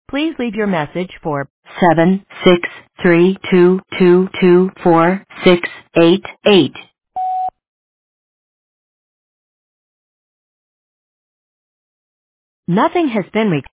Please leave your message for 76322246888. Nothing has been recorded.